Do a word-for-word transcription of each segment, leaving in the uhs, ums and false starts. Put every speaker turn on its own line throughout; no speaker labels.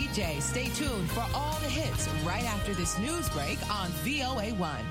weekday. Stay tuned for all the hits right after this news break on V O A one.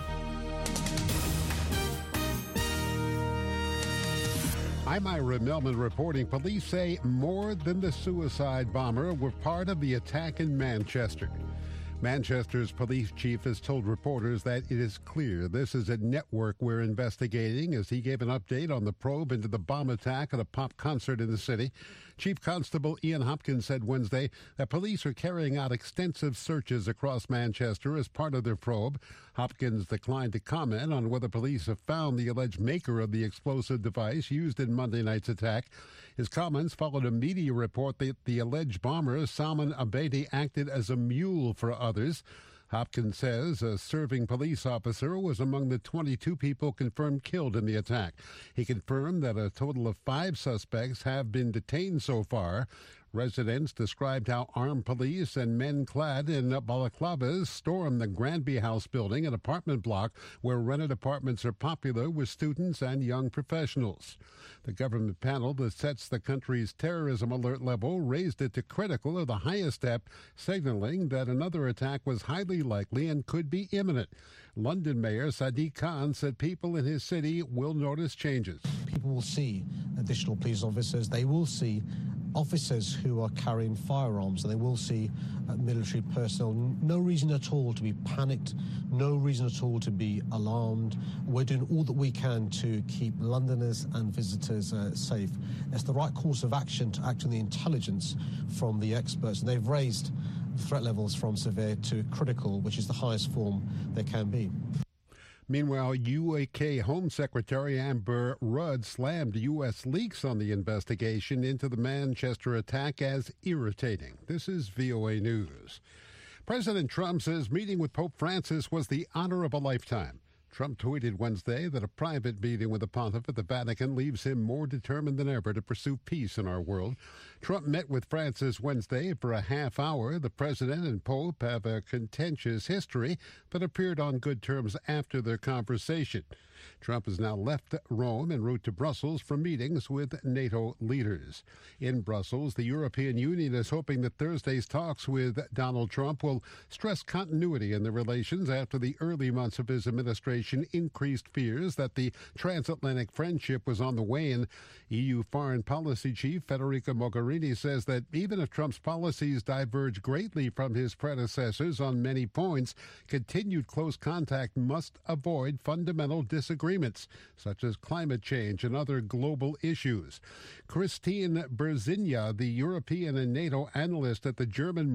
I'm Ira Millman reporting police say more than the suicide bomber were part of the attack in Manchester. Manchester's police chief has told reporters that it is clear this is a network we're investigating as he gave an update on the probe into the bomb attack at a pop concert in the city. Chief Constable Ian Hopkins said Wednesday that police are carrying out extensive searches across Manchester as part of their probe. Hopkins declined to comment on whether police have found the alleged maker of the explosive device used in Monday night's attack. His comments followed a media report that the alleged bomber, Salman Abedi, acted as a mule for others. Hopkins says a serving police officer was among the twenty-two people confirmed killed in the attack. He confirmed that a total of five suspects have been detained so far. Residents described how armed police and men clad in balaclavas stormed the Granby House building, an apartment block where rented apartments are popular with students and young professionals. The government panel that sets the country's terrorism alert level raised it to critical, or the highest step, signaling that another attack was highly likely and could be imminent. London Mayor Sadiq Khan said people in his city will notice changes.
People will see additional police officers. They will see officers who are carrying firearms, and they will see uh, military personnel. No reason at all to be panicked, no reason at all to be alarmed. We're doing all that we can to keep Londoners and visitors uh, safe. It's the right course of action to act on the intelligence from the experts, and they've raised threat levels from severe to critical, which is the highest form there can be.
Meanwhile, U K Home Secretary Amber Rudd slammed U S leaks on the investigation into the Manchester attack as irritating. This is V O A News. President Trump says meeting with Pope Francis was the honor of a lifetime. Trump tweeted Wednesday that a private meeting with the pontiff at the Vatican leaves him more determined than ever to pursue peace in our world. Trump met with Francis Wednesday for a half hour. The president and Pope have a contentious history, but appeared on good terms after their conversation. Trump has now left Rome en route to Brussels for meetings with NATO leaders. In Brussels, the European Union is hoping that Thursday's talks with Donald Trump will stress continuity in the relations after the early months of his administration increased fears that the transatlantic friendship was on the wane. E U Foreign Policy Chief Federica Mogherini says that even if Trump's policies diverge greatly from his predecessors on many points, continued close contact must avoid fundamental disagreements, such as climate change and other global issues. Christine Berzinia, the European and NATO analyst at the German